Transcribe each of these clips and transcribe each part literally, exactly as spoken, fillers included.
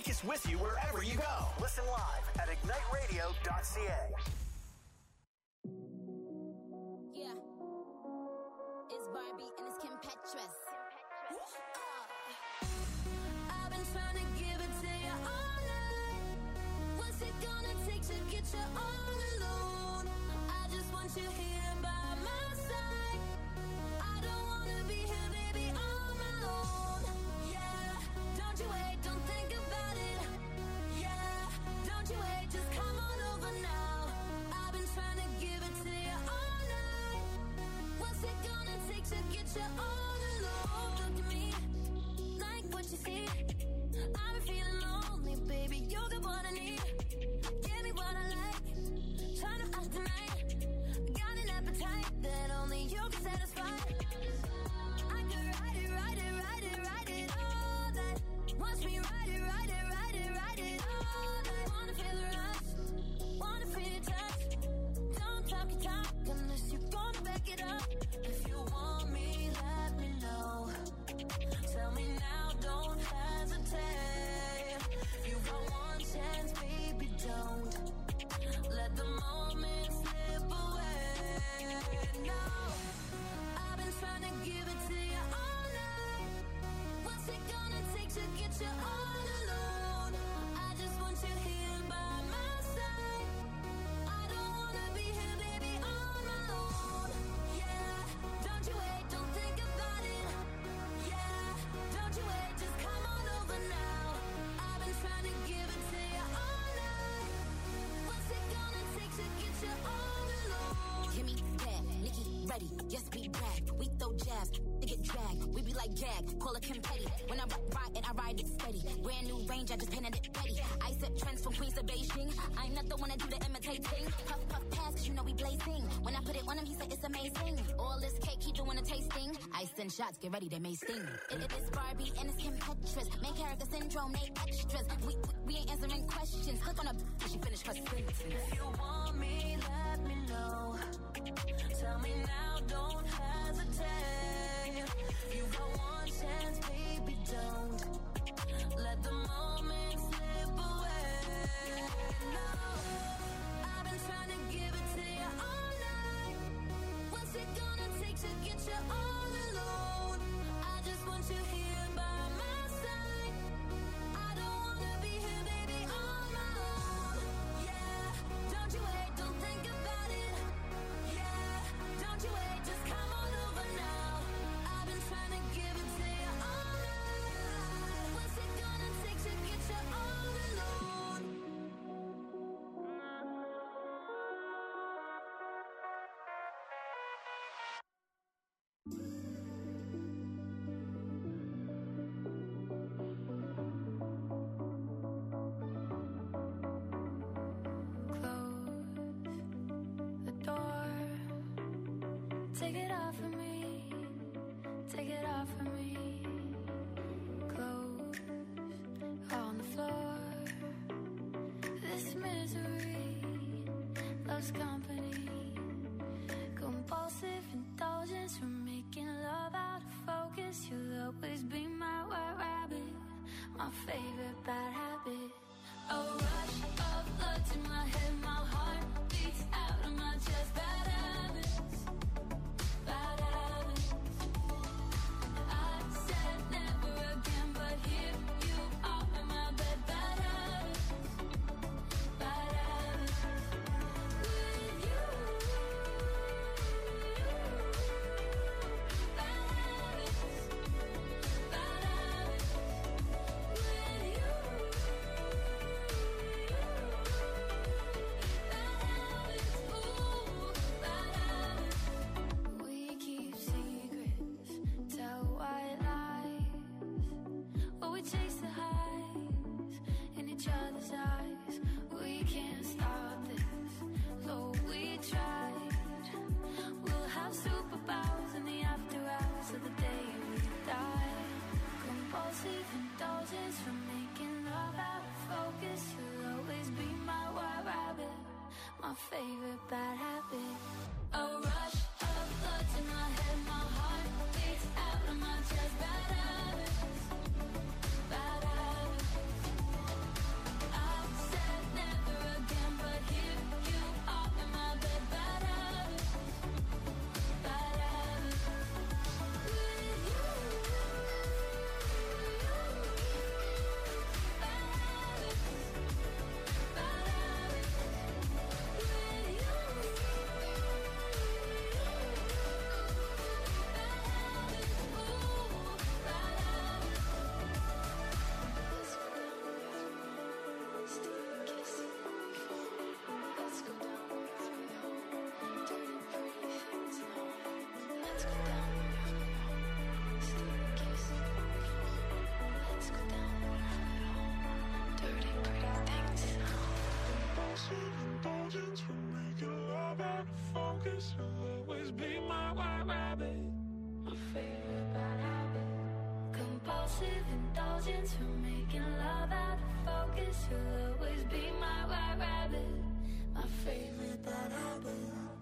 take us with you wherever you go. Listen live at ignite radio dot c a. Yeah. It's Barbie and it's Kim Petras. I've been trying to give it to you all night. What's it gonna take to get you all alone? I just want you here by my side. I don't wanna be here, baby, on my own. Yeah, don't you wait, don't think about it. Yeah, don't you wait, just come on over now. I've been trying to give it to you all night. What's it gonna take to get you all alone? Look at me, like what you see. I've been feeling lonely, baby, you got what I need. Give me what I like, try to act tonight. Got an appetite that only you can satisfy. I could ride it, ride it, ride it, ride it all that. Watch me ride it, ride it, ride it, ride it all that. Wanna feel the rush, wanna feel your touch. Don't talk your talk unless you're gonna back it up. If you want me, let me know. Tell me now, don't hesitate. You got one chance, baby, don't let the moment slip away. No, I've been trying to give it to you all night. What's it gonna take to get you all alone? I just want you here by my side. I don't wanna be here, baby, on my own. Yeah, don't you wait, don't think about it. Yeah, don't you wait, just come on over now. I've been trying to give it to you all night. What's it gonna take to get you all alone? Kimmy, bad, Nikki, ready, yes, we brag. We throw jabs, they get dragged. We be like gag, call it confetti. When I rock, ride it, I ride it steady. Brand new range, I just painted it ready. I set trends from Queens to Beijing. I'm not the one that do the imitating. Puff, puff, pass, cause you know we blazing. When I put it on him, he said it's amazing. All this cake, he doing a tasting. I send shots, get ready, they may sting. It, it is Barbie and it's Kim Petras. Main character syndrome, they extras. We, we, we ain't answering questions. Click on her, she finished her sentence. If you want me, let me know. Tell me now, don't hesitate. You got one chance, baby, don't let the moment slip away. No, I've been trying to give it to you all night. What's it gonna take to get you all alone? I just want you here by my side. I don't wanna be here, baby, on my own. Yeah, don't you wait, don't think about it. Yeah, don't you wait, just come on over now. I've been trying to give it to you all night. What's it gonna take to get you all alone? Close the door. Take it off of me. Take it off of me. Clothes on the floor. This misery loves company. Compulsive indulgence from making love out of focus. You'll always be my white rabbit, my favorite bad habit. A rush of blood to my head, my heart beats out of my chest. Bad habits, bad habits. I said never again, but here you are in my bed. Bad habits, bad habits. With you, bad habits, bad habits. With you, my favorite bad habit. A rush of blood to my head, my heart beats out of my chest. Bad habits, bad habits. focus, you'll always be my white rabbit. My favorite bad habit. Compulsive indulgence, we're making love out of focus. You'll always be my white rabbit. My favorite bad habit.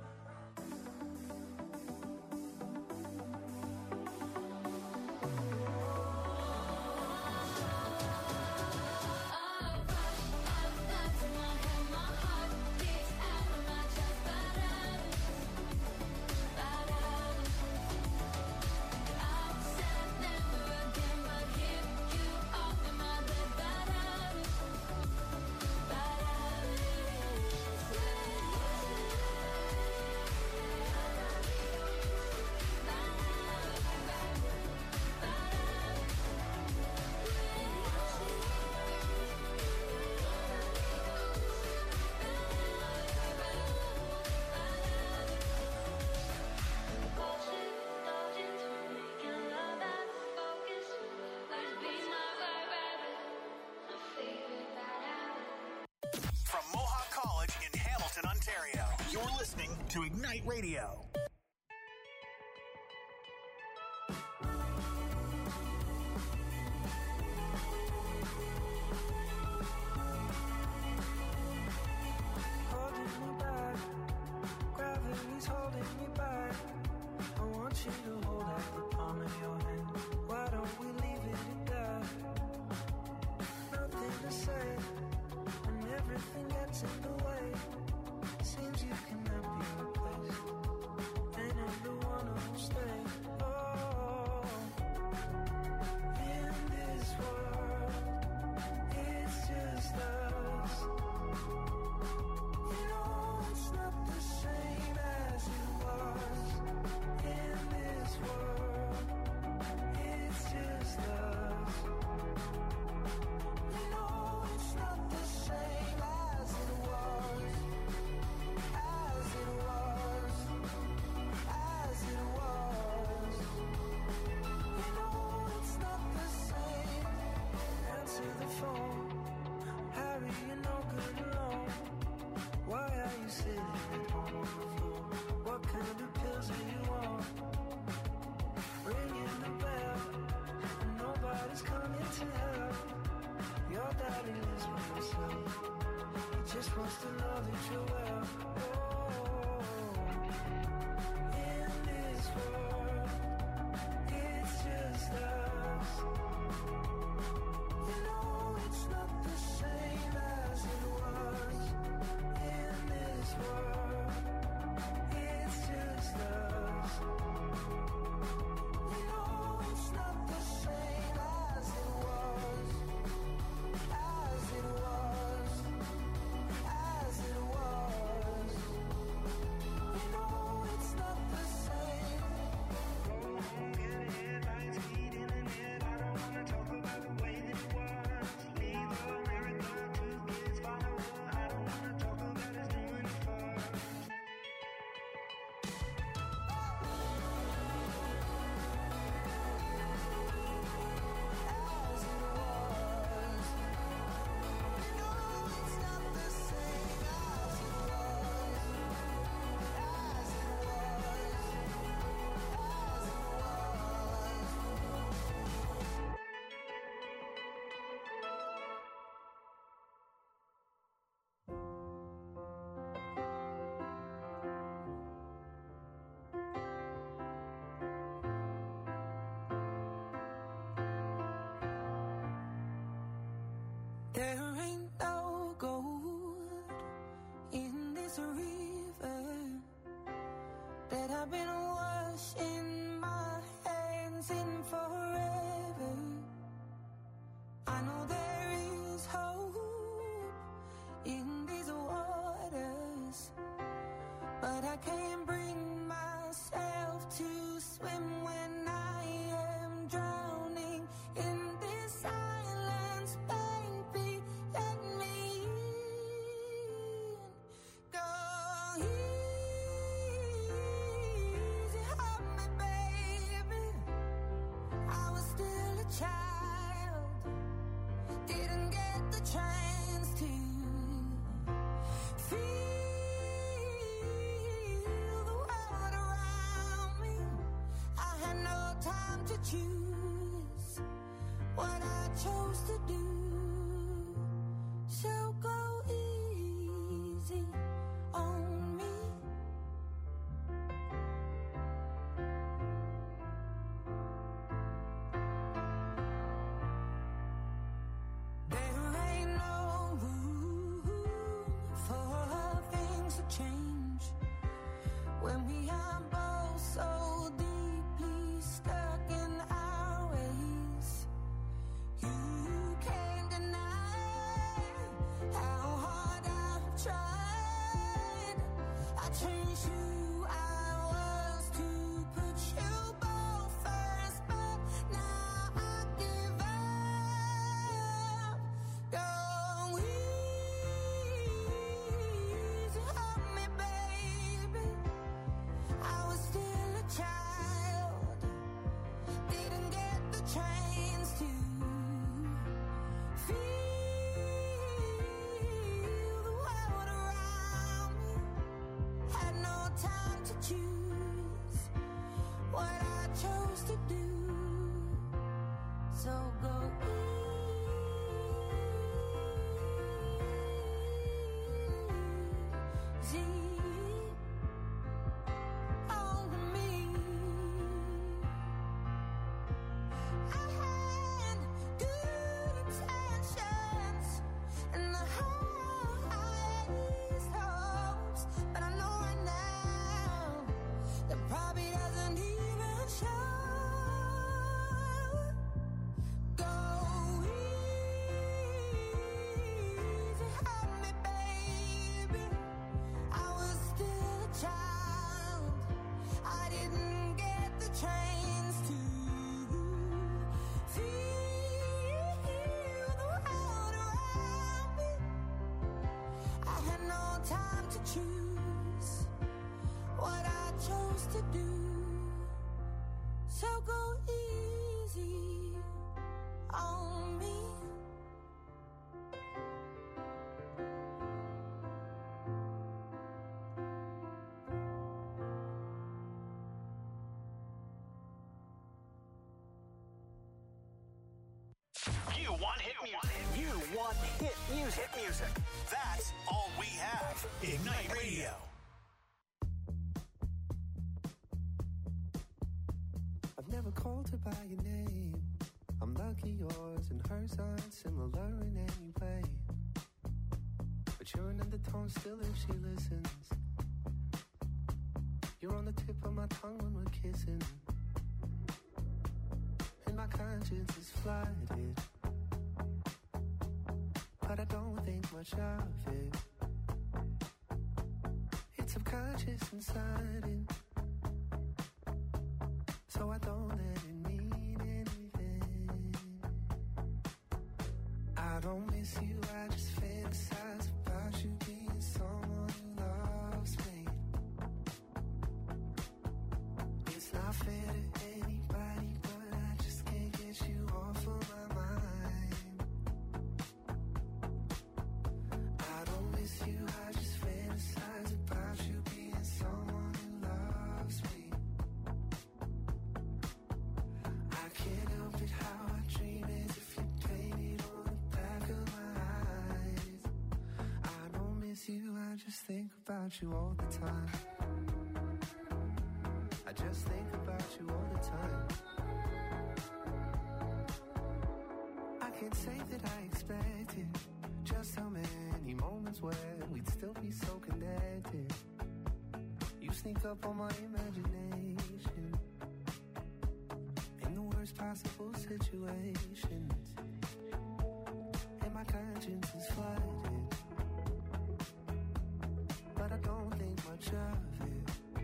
To Ignite Radio. Holding me back, gravity's holding me back. I want you to hold out the palm of your hand. Why don't we leave it at that? Nothing to say, and everything gets in the way. Seems you cannot be replaced, and I'm the one who'll stay. Oh, in this world, it's just us. You know it's not the same as it was. In this world, it's just us. You know it's not the same as it was. As it was, as it was. You know it's not the same. Answer the phone, Harry, you're no good alone. Why are you sitting at home on the floor? What kind of pills are you on? Ringing the bell, and nobody's coming to help. Your daddy lives by himself. He just wants to know that you're well. In this world, it's just us. You know it's not the same as it was. In this world, it's just us. You know it's not the same as it was. As it was. As it was. choose what I chose to do. So go easy on me. There ain't no room for things to change when we are both so deeply stuck in our ways. You can't deny how hard I've tried. I changed who I was to put you both first, but now I give up. Go easy on me, baby. I was still a child, didn't get the chance to feel the world around me. Had no time to choose what I chose to do. So go easy on me. I had good intentions and the highest hopes, but I know right now that probably doesn't even show. Go easy on me, baby. I was still a child. I didn't get the chance to feel the world around me. I had no time to choose what I chose to do. So go easy on me. You want hit music. You want hit music. Hit music. That's all we have. Ignite Radio. I've never called her by your name. I'm lucky yours and hers aren't similar in any way. But you're an undertone still if she listens. You're on the tip of my tongue when we're kissing. And my conscience is flooded, but I don't think much of it. It's subconscious and sudden, so I don't let it mean anything. I don't miss you, I just fantasize about you being someone who loves me. It's not fair to anybody, but I just can't get you off of my mind. I don't miss you, I just fantasize about you being someone who loves me. I can't help it how I dream as if you painted on the back of my eyes. I don't miss you, I just think about you all the time. I just think about you all the time. I can't say that I expected just how many moments where we'd still be so connected. You sneak up on my imagination in the worst possible situations, and my conscience is flooded, but I don't think much of it.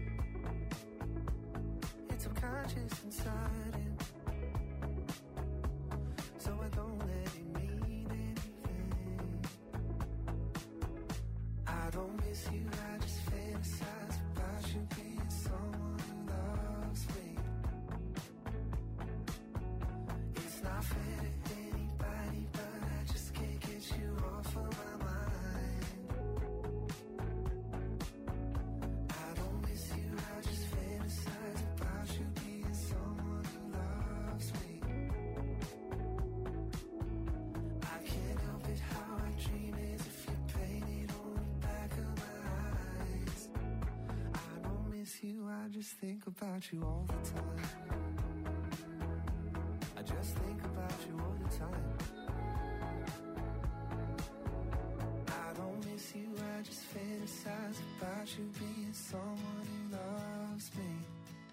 It's subconscious and sudden, so I don't let it mean anything. I don't miss you, I just fantasize about you being someone who loves me. It's not fair to anybody, but I just can't get you off of my mind. I don't miss you, I just fantasize about you being someone who loves just think about you all the time. I just think about you all the time. I don't miss you, I just fantasize about you being someone who loves me.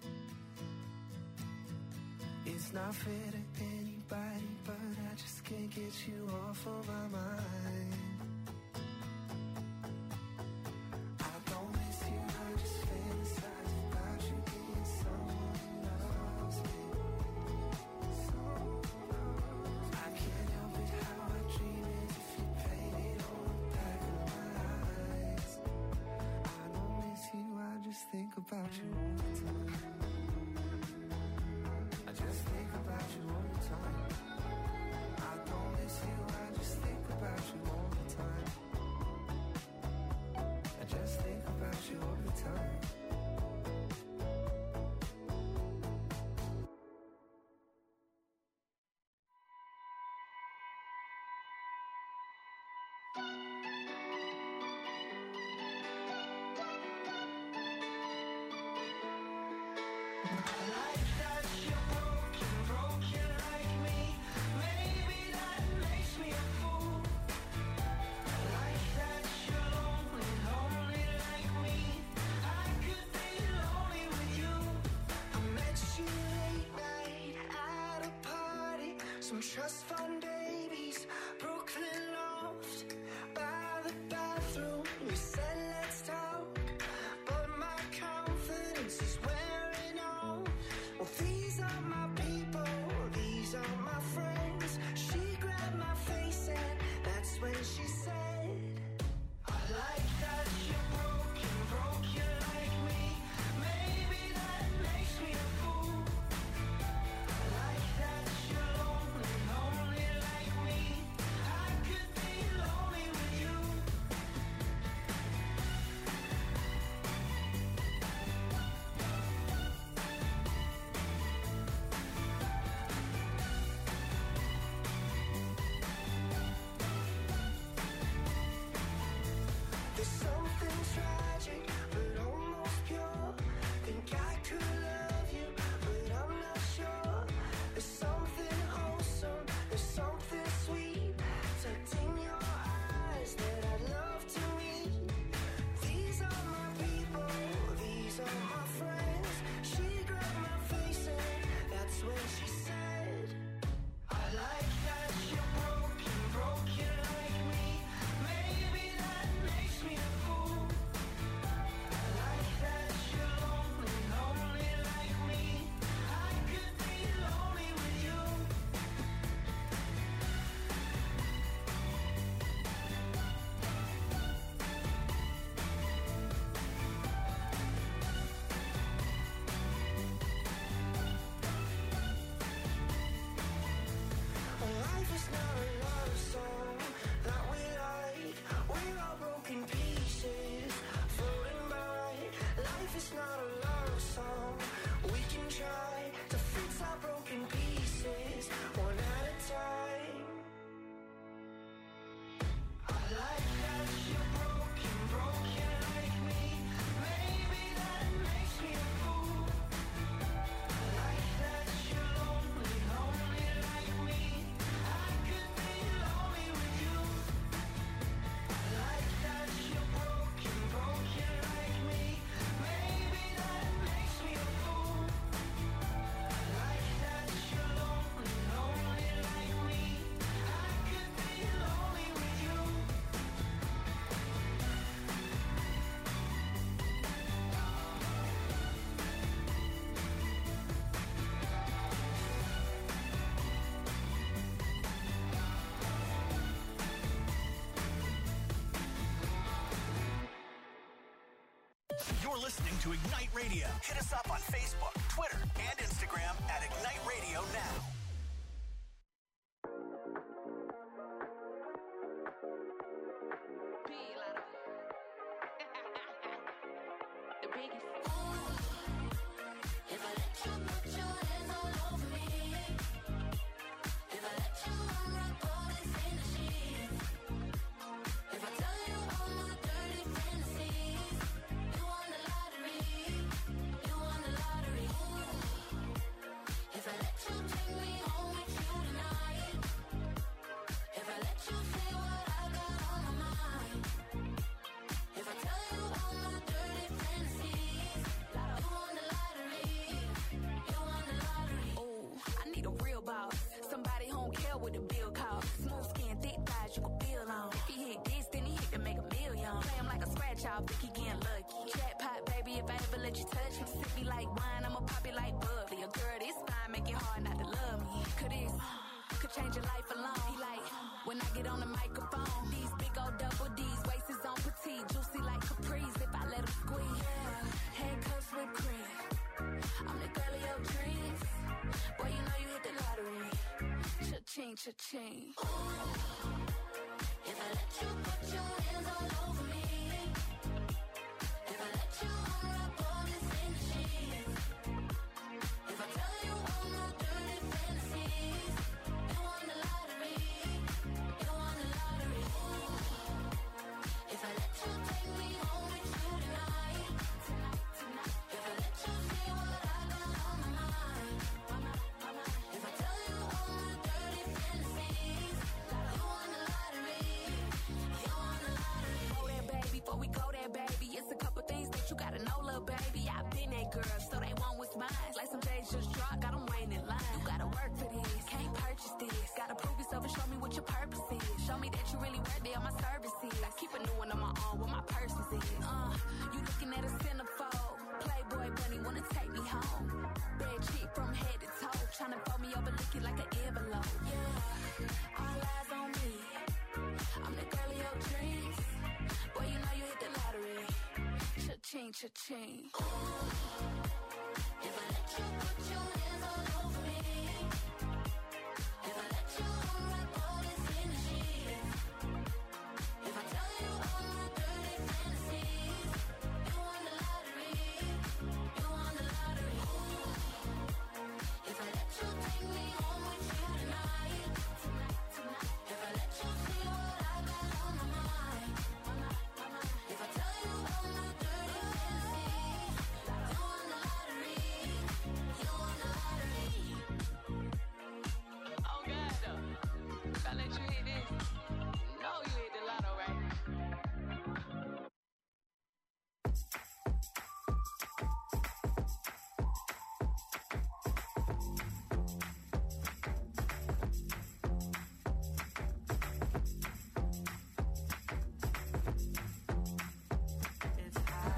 It's not fair to anybody, but I just can't get you off of my mind. I don't miss you, I just fantasize about you being someone who loves me. I can't help it how I dream as if you painted on the back of my eyes. I don't miss you, I just think about you all the time. I just think about you all the time. I don't miss you, I just think about you all the time. I just think about you all the time. Trust fund babies, Brooklyn loft, by the bathroom. We said let's talk, but my confidence is wearing off. Well, these are my people, these are my friends. She grabbed my face and that's when she said, I like that you're broken, broken like me. Maybe that makes me a fool. I like that you're lonely, lonely like me. I could be lonely with you. There's something tragic, but almost pure. Think I could love you, but I'm not sure. There's something wholesome, there's something sweet tucked in your eyes that I'd love to meet. These are my people, these are my friends. She grabbed my face and that's when she said, I like that you're broken, broken like me. Maybe that makes me a fool. I like that you're lonely, lonely like me. I could be lonely with you. Life is not a love song that we like. We're all broken pieces floating by. Life is not a love song. We can try to fix our broken pieces one at a time. I like that you're broken, broken like me. Maybe that makes me a fool. I like that you're lonely, lonely like me. I could be lonely with you. I like that you're broken, broken like me. Maybe that makes me a fool. I like that you're lonely, lonely like me. I could be lonely with you. You're listening to Ignite Radio. Hit us up on Facebook, Twitter, and Instagram at Ignite Radio Now. If I let you put your hands all over me, if I let you unwrap all this in the sheets, if I tell you all my dirty fantasies, you won the lottery, you won the off, Vicky getting lucky. Jackpot, baby, if I ever let you touch me. Sip me like wine, I'ma pop it like bubbly. A girl, this fine, make it hard not to love me. Could this, could change your life alone. He like, when I get on the microphone, these big old double D's, waist is on petite, juicy like Caprice, if I let him squeeze. Yeah, handcuffs with cream. I'm the girl of your dreams. Boy, you know you hit the lottery. Cha-ching, cha-ching. If I let you put your hands all over me, if I let you unwrap all this in the sheets, if I tell you all my dirty fantasies, you won the lottery, you won the lottery. If I let you take me home with you tonight, tonight, tonight. If I let you see what I got on my mind, if I tell you all my dirty fantasies, you won the lottery, you won the lottery. Go there, baby, before we go there, baby. It's a couple things that you gotta know, little baby. I've been that girl, so they want what's mine. Like some J's just dropped, got them waiting in line. You gotta work for this, can't purchase this. Gotta prove yourself and show me what your purpose is. Show me that you really worth it on my services. I keep a new one on my own, what my purpose is. Uh, you looking at a centerfold. Playboy bunny wanna take me home. Bad chick from head to toe, tryna fold me over, lick it like an envelope. Yeah, all eyes on me. I'm the girl of your dreams. Boy, you know you hit the lottery. Cha-ching, cha-ching. If I let you put your hands all over me, if I let you unwrap all this in the sheets, if I tell you all my dirty fantasies, you won the lottery, you won the lottery. If I let you take me home with you tonight, tonight, tonight. If I let you see what I got on my mind, if I tell you all my dirty fantasies, you won the lottery, you won the lottery. Oh, God, though. If I let you hit this, you know you hit the lotto, right? It's high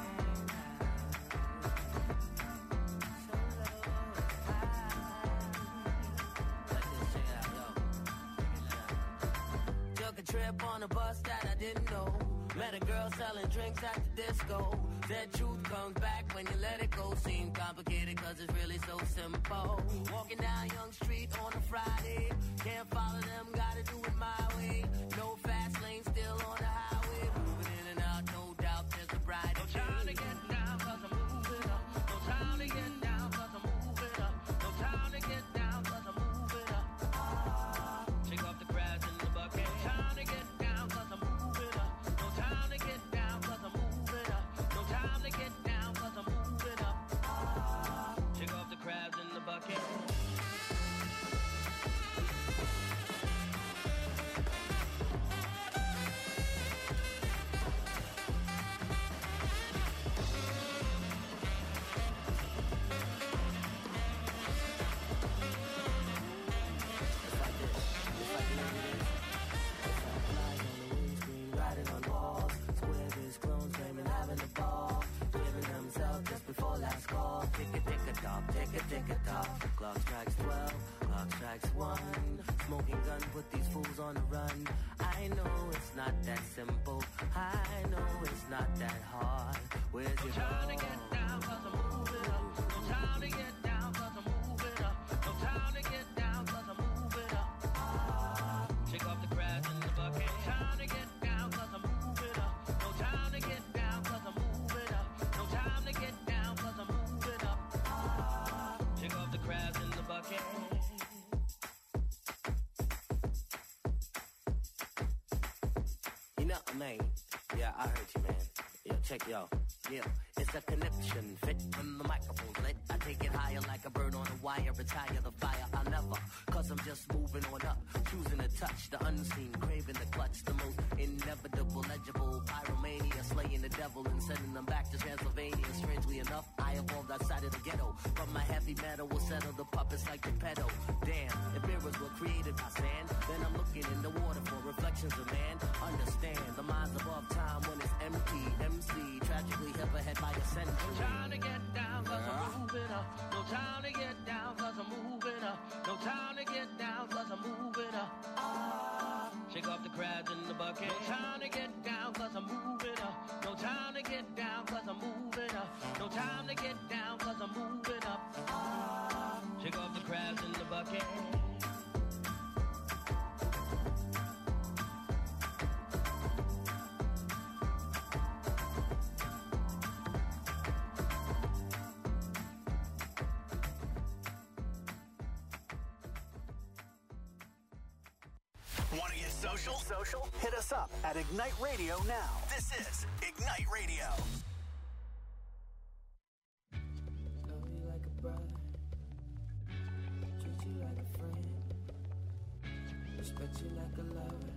Took a trip on a bus that I didn't know. Met a girl selling drinks at the disco. Said truth comes back when you let it go. Seemed complicated cause it's really so simple. Walking down Young Street on a Friday. Can't follow them, gotta do it my way. No fast lane, still on the highway. Moving in and out, no doubt there's a brighter day. No time to get down cause I'm moving up. No time to get down cause I'm moving up. No time to get down cause I'm moving up. Shake off the grass in the bucket. No time to get down cause I'm moving up. No time to get down cause I'm moving up. No time to get down cause I'm moving up. Shake off the crabs in the bucket. Riding on walls, squares, clones, flaming, having a ball. Giving themselves just before last call. Tick a tick a tock, tick a tick a tock. Clock strikes twelve, clock strikes one. Smoking gun, put these fools on the run. I know it's not that simple. I know it's not that hard. Where's your No time to get down cause I'm moving up. No time to get down cause I'm moving up. No time to get down cause I'm moving up. Shake off the grass in the bucket. No time to get down cause I'm moving up. No time to get down cause I'm moving up. No time to get down cause I'm moving up. Shake off the crabs in the bucket. You know, man. Yeah, I heard you, man. Yeah, check yo. Yeah, it's a connection. Fit when the microphone's lit. I take it higher like a bird on a wire. Retire the fire. I'll never. Cause I'm just moving on up. Choosing to touch the unseen. Craving the clutch. The most inevitable, legible. Pyromania. Slaying the devil and sending them back to Transylvania. Strangely enough, I evolved outside of the ghetto. But my heavy metal will settle the puppets like the pedo. Damn, if mirrors were created by sand, then I'm looking in the water for reflections of man. Understand, the mind's above time when it's empty. cause I'm moving up. No time to get down, cause I'm moving up. No time to get down, cause I'm moving up. Ah, shake off the crabs in the bucket. Want to get social? Social? Hit us up at Ignite Radio now. This is Ignite Radio. Love you like a brother, treat you like a friend, respect you like a lover.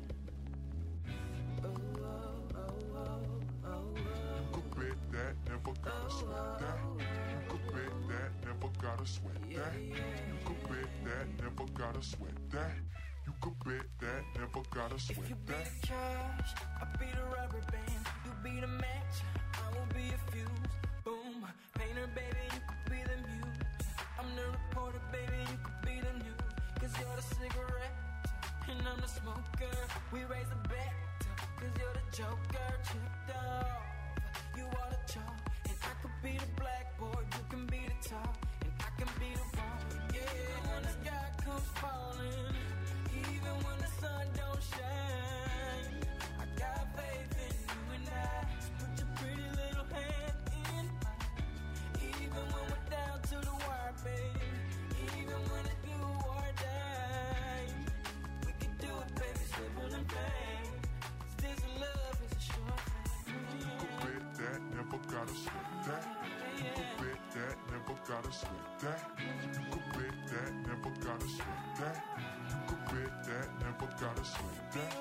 Oh, oh, oh, oh, oh, oh. You could bet that, never gotta sweat that. You could bet that, never gotta sweat that. You could bet that, never gotta sweat that. You could bet that, never gotta sweat If you be that. the cash, I'll be the rubber band. You be the match, I will be a fuse. Boom, painter, baby, you could be the muse. I'm the reporter, baby, you could be the news. Cause you're the cigarette, and I'm the smoker. We raise the bet, cause you're the joker. Chipped off, you are the chalk. And I could be the blackboard, you can be the top. And I can be the wall, yeah. When the sky comes falling, even when the sun don't shine, I got faith in you and I. So put your pretty little hand in mine. Even when we're down to the wire, babe. Even when it's do or die, we can do it, baby, simple and plain. This love is a short thing. You could bet that, never gotta sweat that. You could bet that, never gotta sweat that. You could bet that, never gotta sweat that. You could bet that, never gotta sweat that.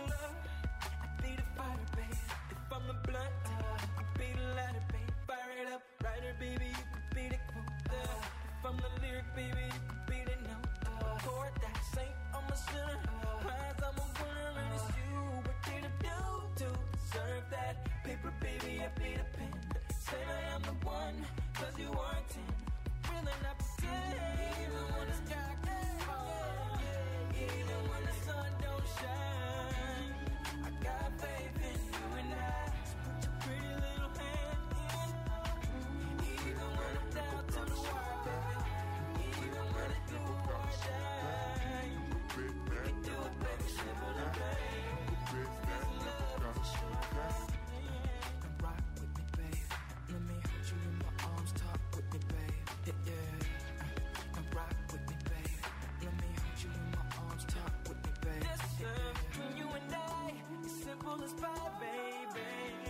I be the fighter, babe. If I'm the blunt, I be the ladder, babe. Fire it up, writer, baby, you could be the quote. If I'm the lyric, baby, you could be the note. Chord that saint, I'm a sinner. Prize, I'm a winner, and it's you. What did I do to deserve that? Paper, baby, I be the pen. Say that I'm the one, cause you are ten. Really not pretend. Even when the sky can fall, even when the sun don't shine, I got faith in you and I. So put your pretty little hand in mine. Even when I'm down to the wire, baby. Even when it do or die, we can do it, baby, simple and plain. This love is a short thing. Now rock with me, babe. Let me hold you in my arms, talk with me, babe. Yeah, yeah. Now rock with me, babe. Let me hold you in my arms, talk with me, babe. This love between you and I is simple as pie, baby.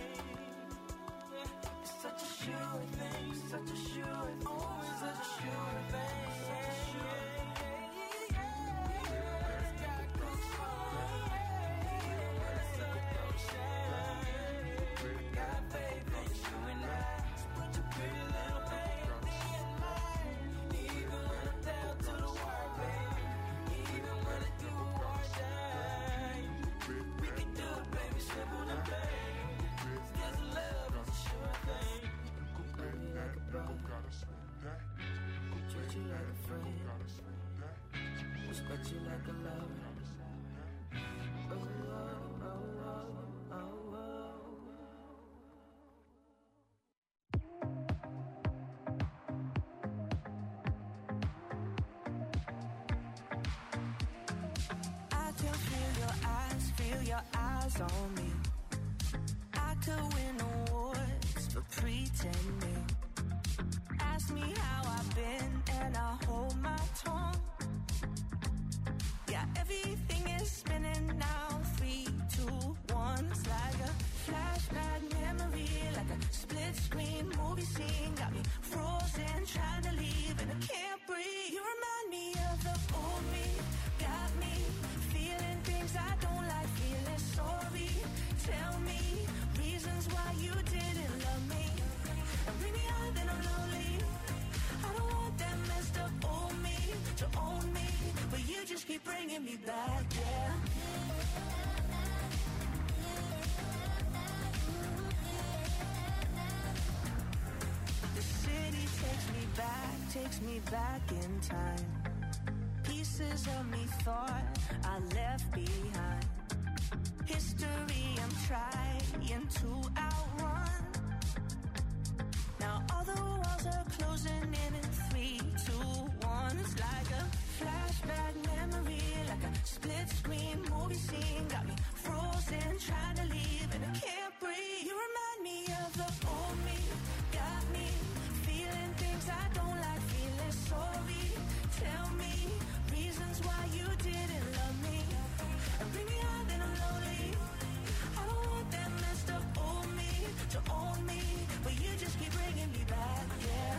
It's such a sure thing, such a sure thing, always such a sure thing. Sky goes falling, even when the sun don't shine. Got faith in you and I. So put your pretty little hand in mine. Even when I'm down to the wire, baby. Even when it do or die, we can do it, baby, simple and plain. This love is a sure thing. Love you like a brother, treat you like a friend, respect you like a lover. Oh, oh, oh, oh, oh, oh. I can feel your eyes, feel your eyes on me. I could win awards for pretending. Ask me how I've been and I hold my tongue. Yeah, everything is spinning now. Three, two, one. It's like a flashback memory, like a split screen movie scene. Got me frozen, trying to leave and I can't breathe. You remind me of the old me. Got me feeling things I don't like, feeling sorry. Tell me reasons why you didn't love me. And bring me out, then I'm lonely. I don't want that messed up old me to own me, but you just keep bringing me back, yeah. The city takes me back, takes me back in time. Pieces of me thought I left behind. history I'm trying to outrun. Now all the walls are closing in in three, two, one. It's like a flashback memory, like a split screen movie scene. Got me frozen, trying to leave and I can't breathe. You remind me of the old me, got me feeling things I don't like, feeling sorry. Tell me reasons why you didn't love me, and bring me out and I'm lonely. I don't want that messed up old me to own me, but you just keep bringing me back, yeah.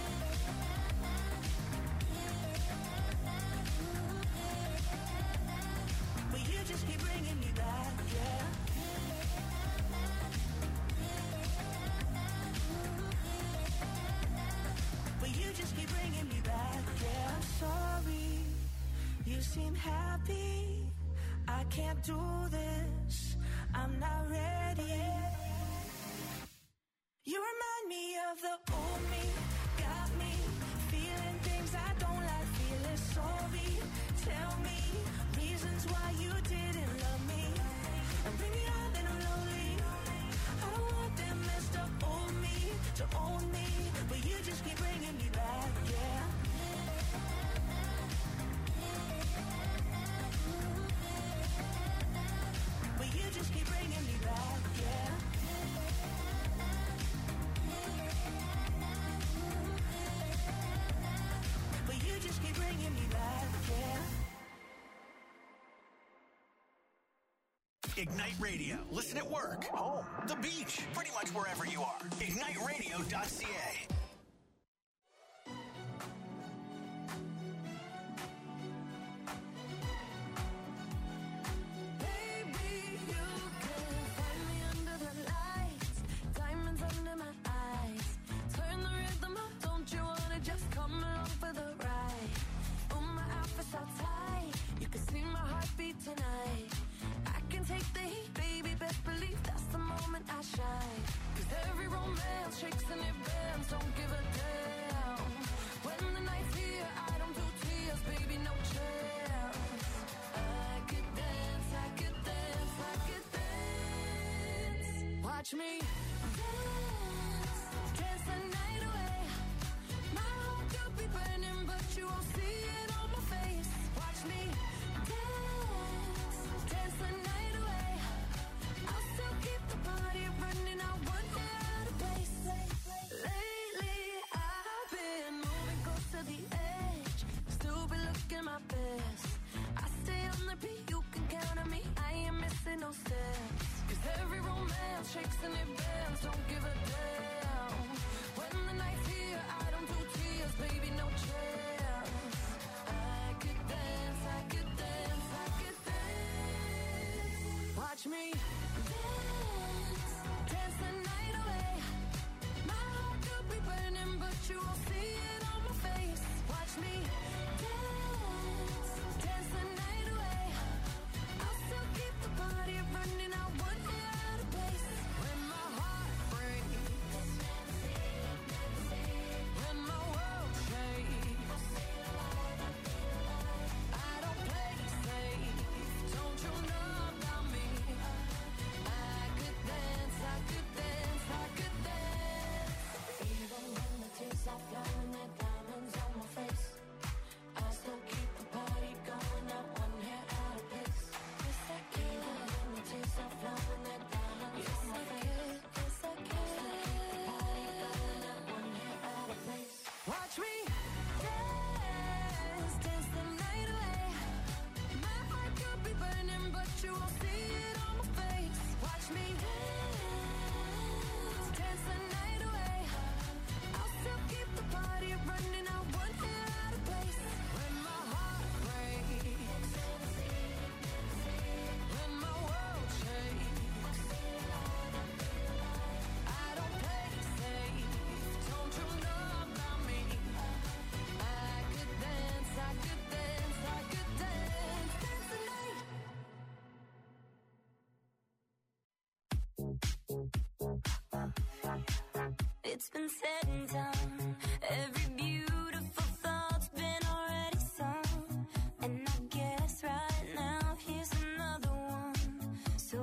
But you just keep bringing me back, yeah. But you just keep bringing me back, yeah. I'm sorry, you seem happy. I can't do this, I'm not ready. You remind me of the old me, got me feeling things I don't like, feeling sorry. Tell me reasons why you didn't love me, and bring me out and I'm lonely. I don't want that messed up old me to own me, but you just keep bringing me back, yeah. But you just keep bringing me back, yeah. But you just keep bringing me back, yeah. Ignite Radio. Listen at work, home, the beach, pretty much wherever you are. ignite radio dot c a. Tonight, I can take the heat, baby. Best believe that's the moment I shine. 'Cause every romance shakes and it bends. Don't give a damn. When the night's here, I don't do tears, baby. No chance. I could dance, I could dance, I could dance. Watch me dance, dance the night away. My heart could be burning, but you won't see it on my face. Watch me dance, dance the night away. I'll still keep the party running. I want it out of place. Lately I've been moving close to the edge, still be looking my best. I stay on the beat, you can count on me. I ain't missing no steps. 'Cause every romance shakes and it bends. Don't give a damn. When the night's here, I don't do tears, baby. No chance. I could dance, I could dance, I could dance. Watch me dance, dance the night away. My heart could be burning, but you won't see it on my face. Watch me dance, dance the night away. I'll still keep the party running. I want it out of place. When my heart breaks, when my world shakes, I don't play safe. Don't you know about me? I could dance, I could dance, I could dance. Even when the tears are flowing, they're diamonds on my face. I still keep the party going. Not one hair out of place. Yes, I can. Even when the tears are flowing, they're diamonds on my face. Yes, I can. Party going. Not one hair out of place. Watch me dance, dance the night away. My heart could be burning, but you won't see it on my face. Watch me dance, dance the night away. I'll still keep the party running. I want it out of place. When my heart breaks, when my world shakes, I don't play safe. Don't you know about me? I could dance, I could dance, I could dance, dance the night. It's been said and done. Every beautiful thought's been already sung. And I guess right now here's another one. So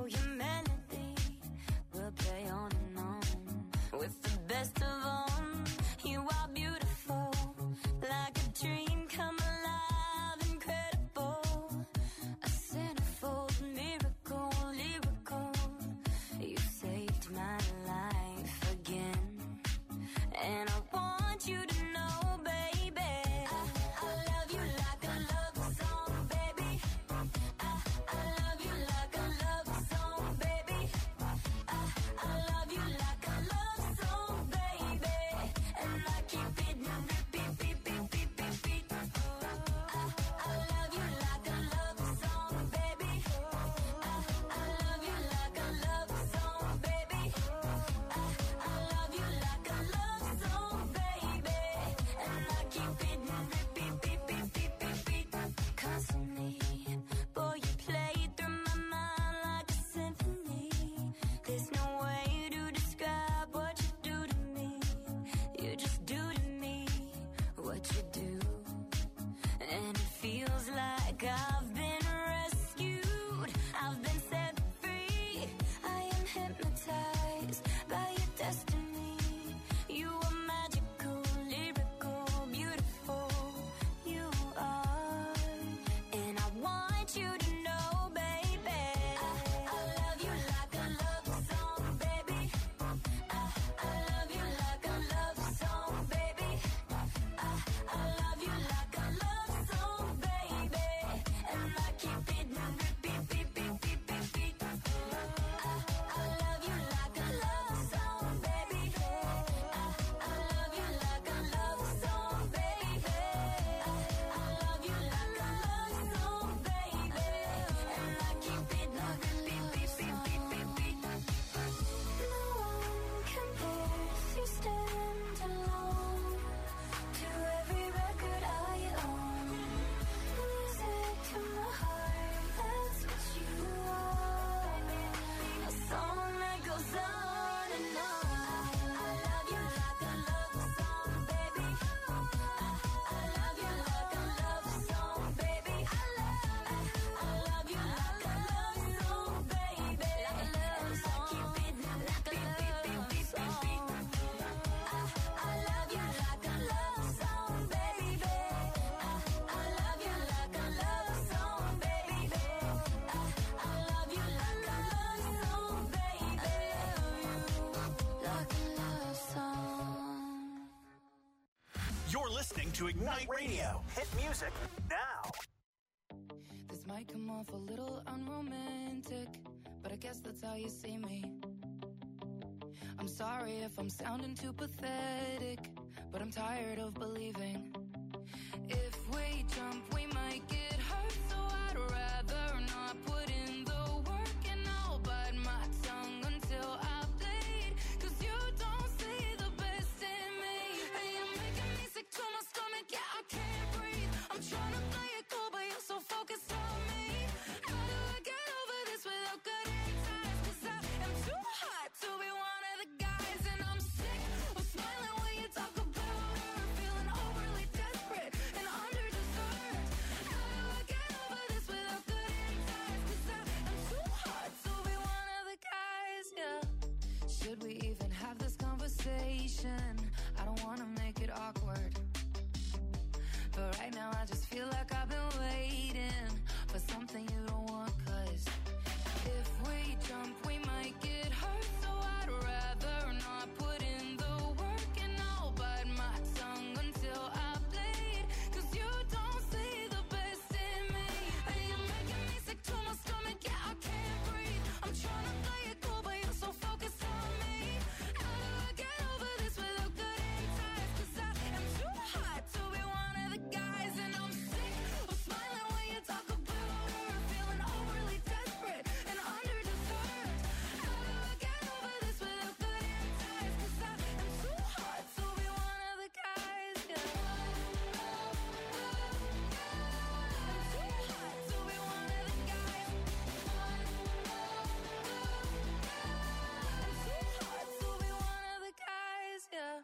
listening to Ignite Radio. Hit music now. This might come off a little unromantic, but I guess that's how you see me. I'm sorry if I'm sounding too pathetic, but I'm tired of believing. If we jump, we might get hurt, so I'd rather not put in the work, and I'll bite my tongue until I bleed, cause you don't see the best in me. And you're making me sick to my stomach, yeah, I can't breathe. I'm trying to play it cool, but you're so focused on me. How do I get over this without cutting ties? Cause I am too hot to be one of the guys, and I'm sick of smiling when you talk about her, feeling overly desperate and under-deserved. How do I get over this without cutting ties? Cause I am too hot to be one of the guys, yeah. Should we even have this conversation? I don't wanna make it awkward, but right now I just feel like I've been waiting for something you don't want, cause if we jump, we might get hurt, so I'd rather not put in the work, and I'll bite my tongue until I bleed, cause you don't see the best in me. And you're making me sick to my stomach, yeah, I can't breathe. I'm trying to play it cool, but you're so focused on me. How do I get over this without cutting ties? Cause I am too hot to be one of the guys, and I'm sick of smiling when you talk about her, feeling overly desperate and under-deserved. How do I get over this without cutting ties? Cause I am too hot to be one of the guys, yeah. I'm too hot to be one of the guys. I'm too hot to be one of the guys, yeah.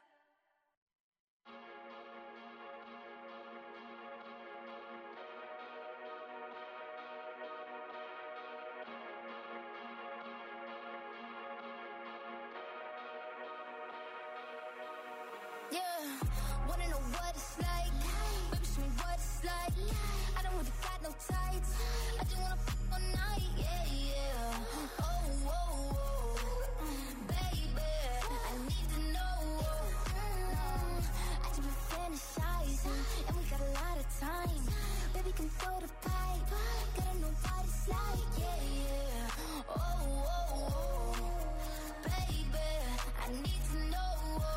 Yeah, wanna know what it's like? Baby, show me what it's like. I don't really got no tights. I just wanna f*** all night, yeah, yeah. Oh, oh, oh, baby, I need to know. Mm, I just been fantasizing, and we got a lot of time. Baby, come throw the pipe. Gotta know what it's like, yeah, yeah. Oh, oh, oh, baby, I need to know.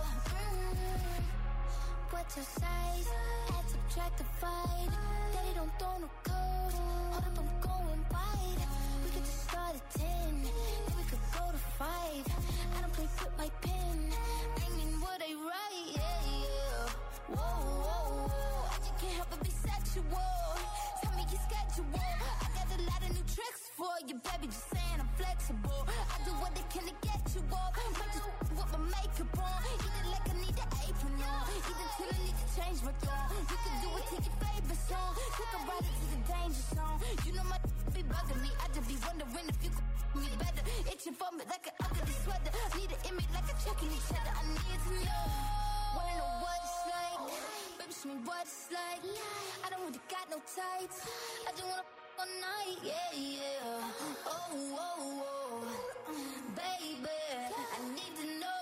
Mm, what's your size? Add, subtract, divide. Daddy don't throw no code. Hold up, I'm going wide. We could just start at ten, then we could go to five. I don't play with my pen. I mean what I write, yeah, yeah. Whoa, whoa, whoa. I just can't help but be sexual. Tell me your schedule. I got a lot of new tricks for you, baby. Just saying I'm flexible. I do what I can to get you off. Might just with my makeup on. Eat it like I need an apron on. Eat it till I need to change my tone. You can do it to your favorite song. Take a ride into the danger zone. You know my be bugging me. I just be wondering if you could me better. Itching for me like an ugly sweater. Need an image like a checking each other. I need to know. Wanna know what it's like? Baby, show me what it's like. I don't really got no tights. I just wanna f*** all night, yeah, yeah. Oh, oh, oh, baby, I need to know.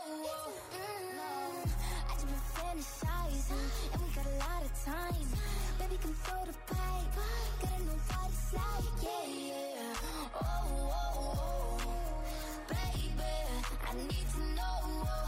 Mm, I just been fantasizing, and we got a lot of time. Baby, come throw the pipe. Gotta know what it's like, yeah, yeah. Oh, oh, oh, baby, I need to know.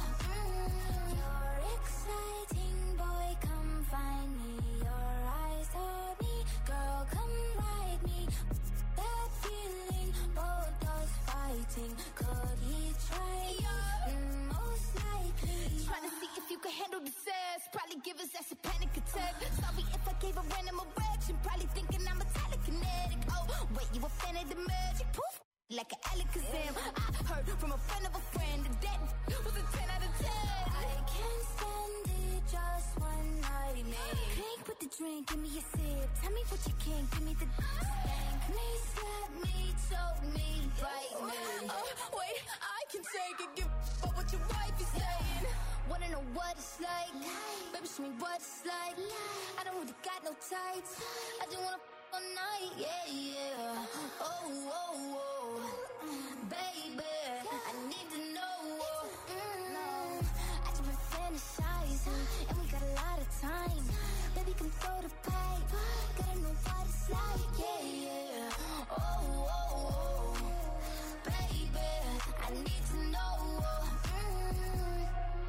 Mm, you're exciting, boy, come find me. Your eyes on me, girl, come ride me. That feeling, both us fighting. Could he try you? Mm, most likely. Trying to see if you can handle the sass. Probably give us that's a panic attack. Sorry if I gave a random erection. Probably thinking I'm a telekinetic. Oh, wait, you a fan of the magic? Poof, like an Alakazam. I heard from a friend of a friend that that was a ten out of ten. I can't stand it, just one night, man. Drink with the drink, give me a sip. Tell me what you can, give me the spank me, slap me, choke me, bite me. Oh, wait, I can take it, give up what your wife is saying. Wanna know what it's like? Baby, show me what it's like. I don't really got no tights. I just wanna f*** all night, yeah, yeah. Oh, oh, oh, baby, I need to know. Mm, I just been fantasizing, and we got a lot of time. can throw the pipe. Gotta know what it's like, yeah, yeah. Oh, oh, oh, baby, I need to know. Mm.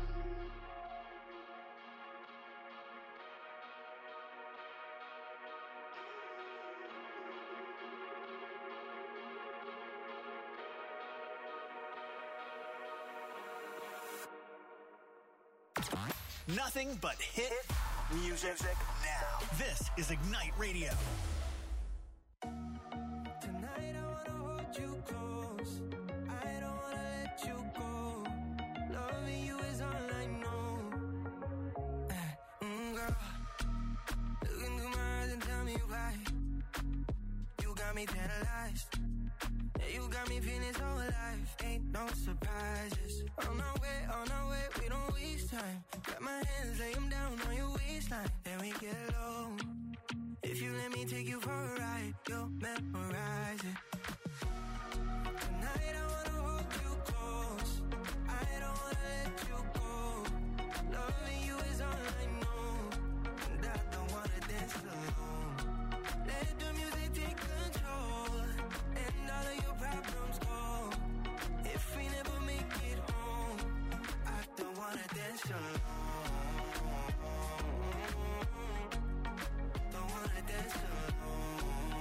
Nothing but hit music now. This is Ignite Radio. Tonight I wanna hold you close. I don't wanna let you go. Loving you is all I know. Mm, girl, look into my eyes and tell me why. You got me tantalized. Yeah, you got me feeling so alive. Ain't no surprises. On our way, on our way, we don't waste time. Grab my hands, lay them down on your waistline. Then we get low. If you let me take you for a ride, you'll memorize it. Tonight I wanna hold you close. I don't wanna let you go. Loving you is all I know. And I don't wanna dance alone. Let the music take control. And all of your problems go. If we never make it home, I don't wanna dance alone. Don't wanna dance alone.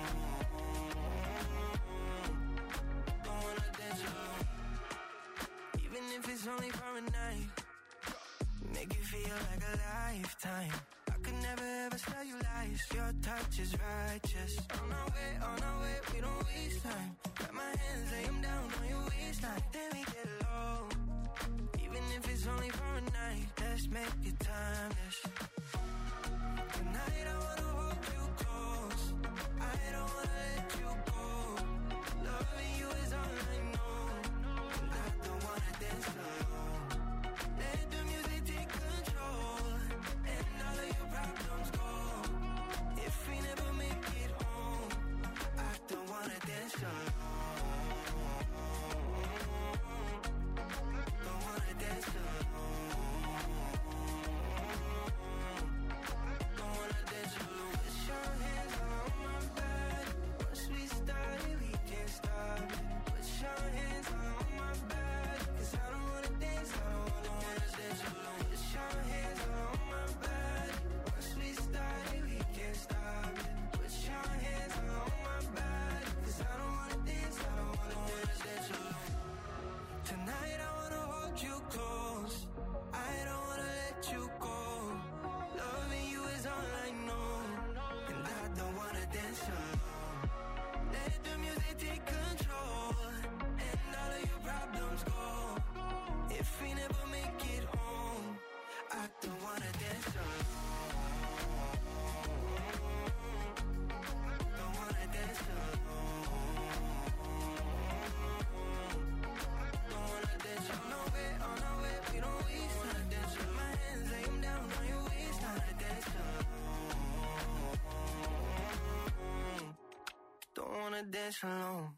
Don't wanna dance alone. Even if it's only for a night, make it feel like a lifetime. I could never ever tell you lies. Your touch is righteous. On our way, on our way, we don't waste time. Got my hands, lay them down on your waistline. Then we get low. Even if it's only for a night, let's make it timeless. Tonight I wanna hold you close. I don't wanna let you go. Loving you is all I know. And I don't wanna dance alone. Let the music take control. And all of your problems go. If we never make it home, I don't wanna dance alone. Don't wanna dance alone. Don't wanna dance alone. Put your hands on my back. Once we started, we can't stop it. Put your hands on my back. 'Cause I don't wanna dance, I don't wanna, wanna dance alone. Put your hands on my back. Once we started, we can't stop it. Put your hands on my back. 'Cause I don't wanna dance, I don't wanna, wanna dance alone. Tonight I wanna hold you close. I don't wanna let you go. Loving you is all I know. And I don't wanna dance alone. Let the music take control. And all of your problems go. If we never make it home, I don't wanna dance alone. Don't wanna dance alone. Don't wanna dance on our way, on our way, we don't waste time. Dance with my hands, lay them down on your waistline. Dance alone. Don't wanna dance alone.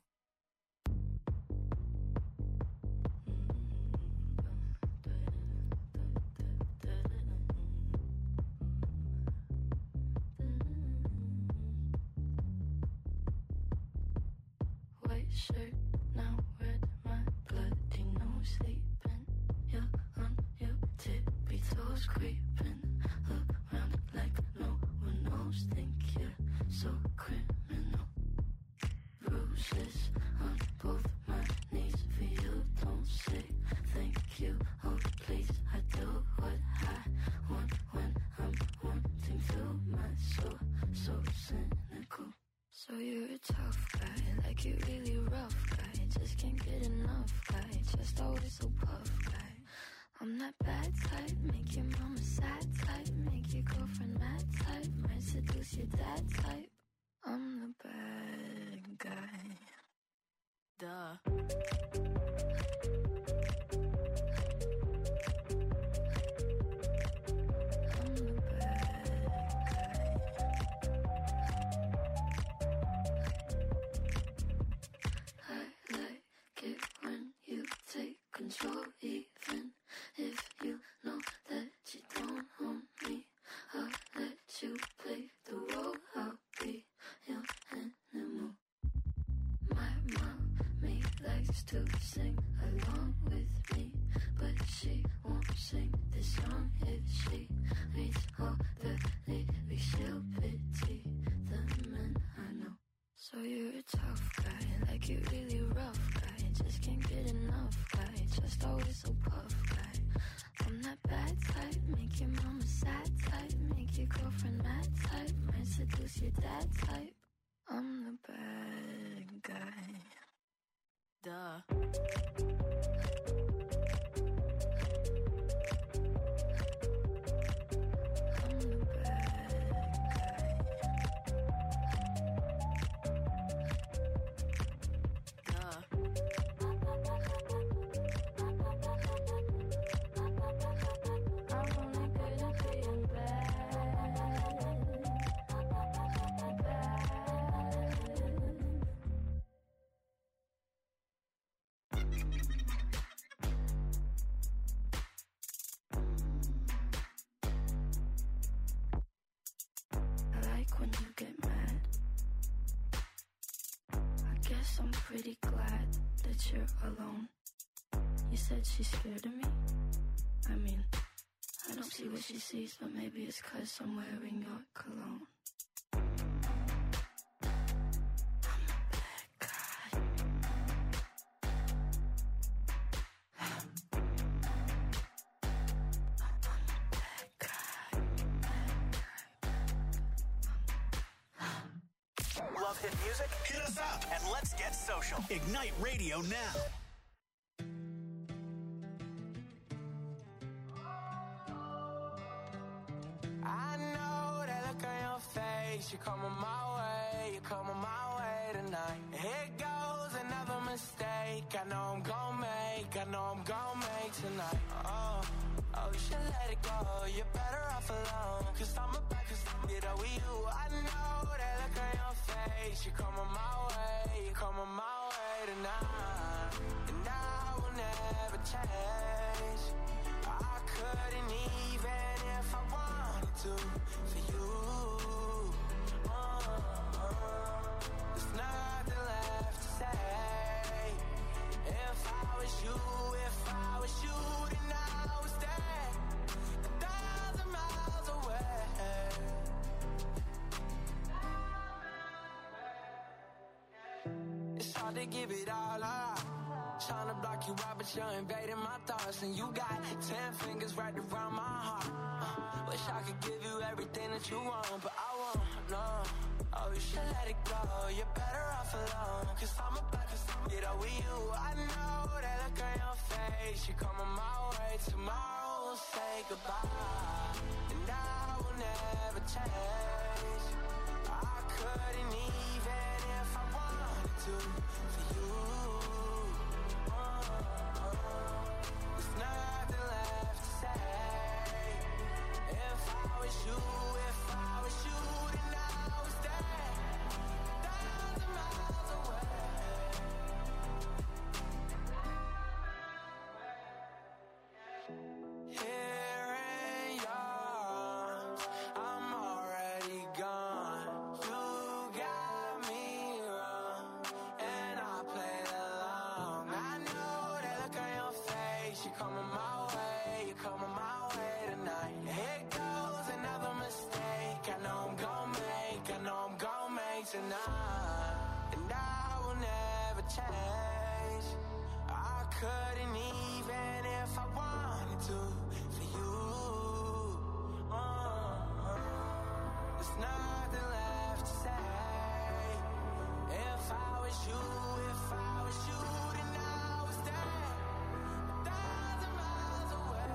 White shirt, now red, my bloody nose sleeping. You're on your tippy toes, creeping around like no one knows. Think you're so criminal. Bruises on both my knees for you. Don't say thank you. Oh please, I do what I want when I'm wanting to. My soul so cynical. So you're a tough guy, like you really rough guy. Just can't get enough guy, just always so puff guy. I'm that bad type, make your mama sad type, make your girlfriend mad type, might seduce your dad type. I'm the bad guy. Duh. I'm the bad guy. I like it when you take control, even if you know that you don't own me. I'll let you play to sing along with me, but she won't sing this song if she reads all the lyrics. She'll pity the men I know. So you're a tough guy, like you're really rough guy, just can't get enough guy, just always so puff guy. I'm that bad type, make your mama sad type, make your girlfriend mad type, might seduce your dad type. I'm the bad guy. Duh. When you get mad, I guess I'm pretty glad that you're alone. You said she's scared of me. I mean, I don't see what she sees, but maybe it's 'cause I'm wearing your cologne. Love hit music? Hit us up and let's get social. Ignite Radio now. I know that look on your face. You're coming my way, you're coming my way tonight. Here goes another mistake. I know I'm gon' make, I know I'm gon' make tonight. Oh, oh, you should let it go. You're better off alone. Cause I'm about to get over you. I know that look on your face. You're coming my way, you're coming my way tonight. And I will never change. I couldn't even if I wanted to for you. Uh, uh, there's nothing left to say. If I was you, if I was you, then I would stay a thousand miles away. It's hard to give it all up. Trying to block you out, but you're invading my thoughts. And you got ten fingers right around my heart. uh, Wish I could give you everything that you want, but I won't, no. Oh, you should let it go. You're better off alone. Cause I'm about to get over you. I know that look on your face. You're coming my way. Tomorrow we'll say goodbye. And I will never change. I couldn't even if I wanted to for you. There's nothing left to say. If I was you, if I was you, then I would stay a thousand miles away. Here in your arms, I'm already gone. You got me wrong, and I played along. I know that look on your face. You're coming my way, you're coming my way tonight. Here goes another mistake. I know I'm gon' make, I know I'm gon' make tonight. And I will never change. I couldn't even if I wanted to for you. Uh, there's nothing left to say. If I was you, if I was you, then I would stay a thousand miles away.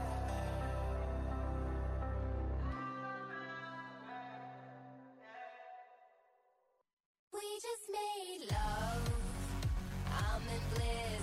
We just made love. I'm in bliss.